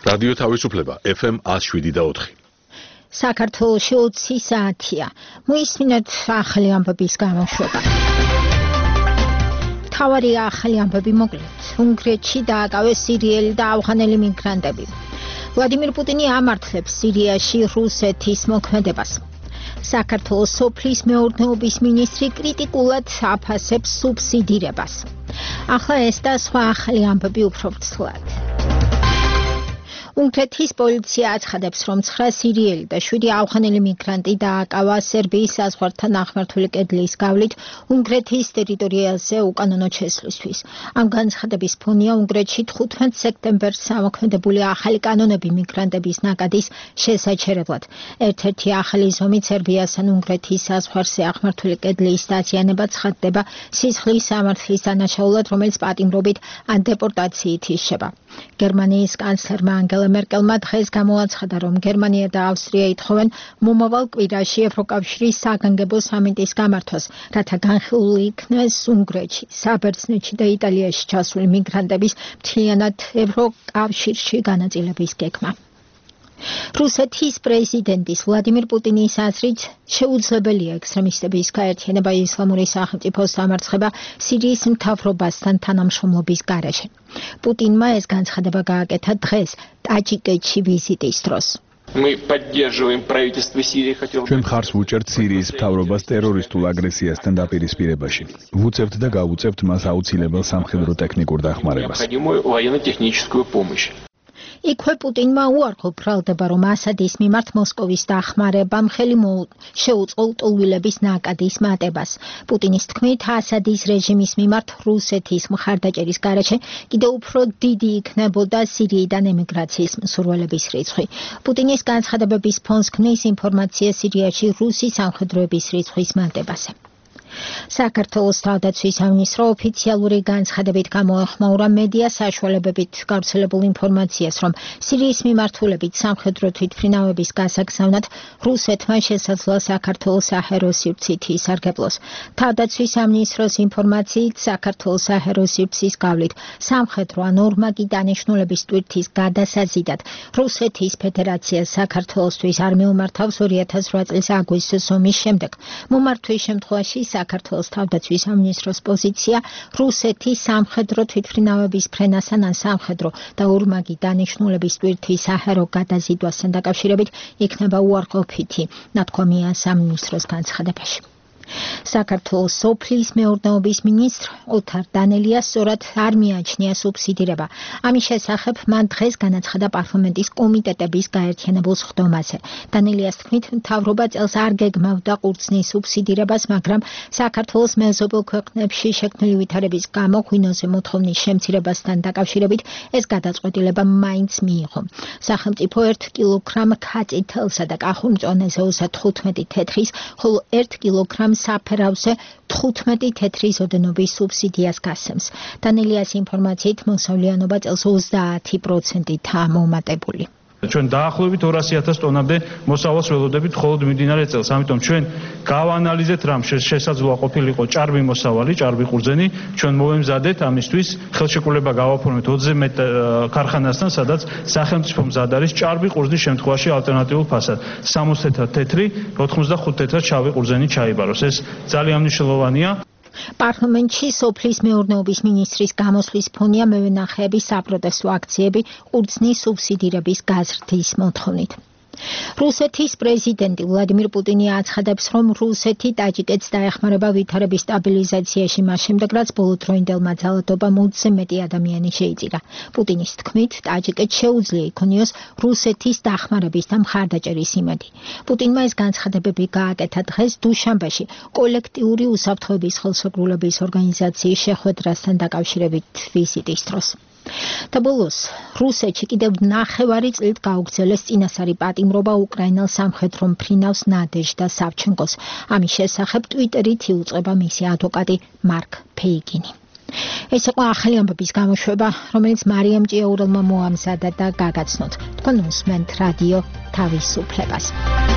რადიო თავისუფლება FM 107.4. საქართველოში 20 საათია. მოისმინოთ ახალი ამბების გამოშვება. მთავარი ახალი ამბები მოკლედ. უნგრეთში დააკავეს სირიელი და ავღანელი მიგრანტები. ვლადიმირ პუტინი ამართლებს სირიაში რუსეთის მოქმედებას. საქართველოს სოფლის მეურნეობის მინისტრი კრიტიკულად აფასებს სუბსიდირებას. ახლა ეს და სხვა ახალი ამბები უფრო ვრცლად. უნგრეთის პოლიცია აცხადებს, რომ 9 სირიელი და 7 ავღანელი მიგრანტი დააკავა სერბიის საზღვართან აღმართული კედლის გავლით უნგრეთის ტერიტორიაზე უკანონო შესვლისთვის. ამ განცხადების ფონია უნგრეთში 15 სექტემბერს ამოქმედებული ახალი კანონები მიგრანტების ნაკადის შესაჩერებლად. ერთ-ერთი ახალი ზომით სერბიასთან უნგრეთის საზღვარზე აღმართული კედლის დაზიანება ცხადდება სისხლის სამართლის დანაშაულად, რომელიც პატიმრობით ან დეპორტაციით იშება. გერმანიის კანცლერმა ანგელა მერკელმა დღეს გამოაცხადა, რომ გერმანია და ავსტრია ითხოვენ მომავალ კვირაში ევროკავშირის საგანგებო სამიტის გამართვას, რათა განხილული იქნეს უნგრეთში, საბერძნეთში და იტალიაში ჩასული მიგრანტების მთლიანად ევროკავშირში განაწილების გეგმა. რუსეთის პრეზიდენტის ვლადიმირ პუტინის აზრით შეუძლებელია ექსტრემისტების გაერთიანება ისლამური სახელმწიფოს დამარცხება სირიის მთავრობასთან თანამშრომლობის გარეშე. პუტინმა ეს განცხადება გააკეთა დღეს ტაჯიკეთში ვიზიტის დროს. ჩვენ მხარს ვუჭერთ სირიის მთავრობას ტერორისტულ აგრესიასთან დაპირისპირებაში. ვუწევთ და გავუწევთ მას აუცილებელ სამხედრო ტექნიკურ დახმარებას. იქვე პუტინმა უარყო ბრალდება, რომ ასადის მიმართ მოსკოვის დახმარებამ ხელი შეუწყო ლტოლვილების ნაკადის მატებას. პუტინის თქმით, ასადის რეჟიმის მიმართ რუსეთის მხარდაჭერის გარეშე კიდევ უფრო დიდი იქნებოდა სირიიდან ემიგრაციის მსურველების რიცხვი. პუტინის განცხადებების ფონს ქმნის ინფორმაცია სირიაში რუსი სამხედროების რიცხვის მატებაზე. საქართველოს თავდაცვის სამინისტრო ოფიციალური განცხადებით გამოეხმაურა მედია საშუალებებით გავრცელებულ ინფორმაციას, რომ სირიის მიმართულებით სამხედრო თვითმფრინავების გასაგზავნად რუსეთმა შესაძლოა საქართველოს საჰაერო სივრცით ისარგებლოს. თავდაცვის სამინისტროს ინფორმაციით, საქართველოს საჰაერო სივრცის გავლით სამხედრო ან ორმაგი დანიშნულების ტვირთის გადასაზიდად რუსეთის ფედერაციას საქართველოსთვის არ მეუმართავს 2008 წლის აგვისტოს ომის შემდეგ. მომართვის შემთხვევაში საქართველოს თავდაცვის სამინისტროს პოზიცია რუსეთის სამხედრო თვითმფრინავების ფრენასთან ან სამხედრო და ორმაგი დანიშნულების ტვირთის საჰაერო გადაზიდვასთან დაკავშირებით იქნება უარყოფითი, ნათქვამია სამინისტროს განცხადებაში. საქართველოს სოფლის მეურნეობის მინისტრ ოთარ დანელიას სწორად არ მიაჩნია სუბსიდირება. ამის შესახებ მან დღეს განაცხადა პარლამენტის კომიტეტების გაერთიანებულ სხდომაზე. დანელიას თქმით, მთავრობა წელს არ გეგმავდა ყურძნის სუბსიდირებას, მაგრამ საქართველოს მეზობელ ქვეყნებში შექმნილი ვითარების გამო ღვინოზე მოთხოვნის შემცირებასთან დაკავშირებით ეს გადაწყვეტილება მაინც მიიღო. სახელმწიფო 1 კილოგრამ ქაწითელსა და კახურმწვანეზე 15 თეთრის, ხოლო 1 კილოგრამ საფერავზე 15 თეთრის ოდენობის სუბსიდიას გასცემს. დანელიას ინფორმაციით მოსავლიანობა წელს 30%-ით მომატებული. ჩვენ დაახლოებით 200,000 ტონამდე მოსავალს ველოდებით მხოლოდ მიმდინარე წელს. ამიტომ ჩვენ გავანალიზეთ რამ შესაძლოა ყოფილიყო ჭარბი მოსავალი, ჭარბი ყურძენი. ჩვენ მოვემზადეთ ამისთვის ხელშეკრულება გავაფორმეთ 20 მეტ ქარხანასთან, სადაც სახელმწიფო მზად არის ჭარბი ყურძნის შემთხვევაში ალტერნატიულ ფასად. 60 თეთრი, 85 თეთრად შავი ყურძენი ჩაიბაროს. ეს ძალიან მნიშვნელოვანია. პარლამენტში სოფლის მეურნეობის მინისტრის გამოსვლის ფონია მევენახეების საპროტესტო აქციები ყურძნის სუბსიდირების გაზრდის მოთხოვნით. რუსეთის პრეზიდენტი ვლადიმირ პუტინი აცხადებს, რომ რუსეთი ტაჯიკეთს დაეხმარება ვითარების სტაბილიზაციაში მას შემდეგ, რაც ბოლოდროინდელმა ძალადობამ 20-ზე მეტი ადამიანი შეიწირა. პუტინის თქმით, ტაჯიკეთს შეუძლია იქონიოს რუსეთის დახმარების და მხარდაჭერის იმედი. პუტინმა ეს განცხადებები გააკეთა დღეს დუშანბეში კოლექტიური უსაფრთხოების ხელშეკრულების ორგანიზაციის შეხვედრასთან დაკავშირებით ვიზიტის დროს. და ბოლოს, რუსეთში კიდევ 9 წლით გაუგრძელეს წინასწარი პატიმრობა უკრაინელ სამხედრო მფრინავს ნადეჟდა სავჩენკოს. ამის შესახებ ტვიტერით იუწყება მისი ადვოკატი მარკ ფეიგინი. ეს იყო ახალი ამბების გამოშვება, რომელიც მარიამ ჭიაურელმა მოამზადა და გაგაცნოთ. თქვენ უსმენთ რადიო თავისუფლებას.